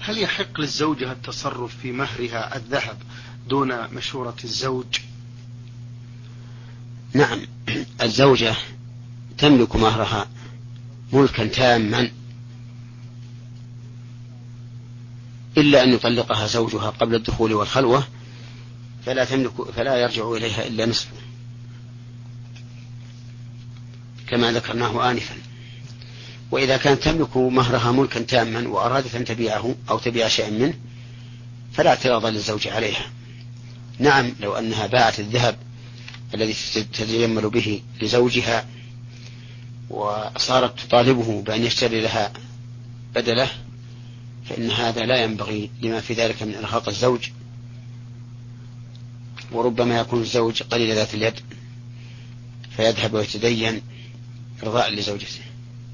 هل يحق للزوجة التصرف في مهرها الذهب دون مشورة الزوج؟ نعم، الزوجة تملك مهرها ملكا تاما إلا أن يطلقها زوجها قبل الدخول والخلوة، فلا يرجع إليها إلا نصفه كما ذكرناه آنفا. وإذا كانت تملك مهرها ملكا تاما وأرادت أن تبيعه أو تبيع شيئا منه فلا اعتراض للزوج عليها. نعم، لو أنها باعت الذهب الذي تتجمل به لزوجها وصارت تطالبه بأن يشتري لها بدله، فإن هذا لا ينبغي لما في ذلك من إرهاق الزوج، وربما يكون الزوج قليل ذات اليد فيذهب ويتدين إرضاء لزوجته.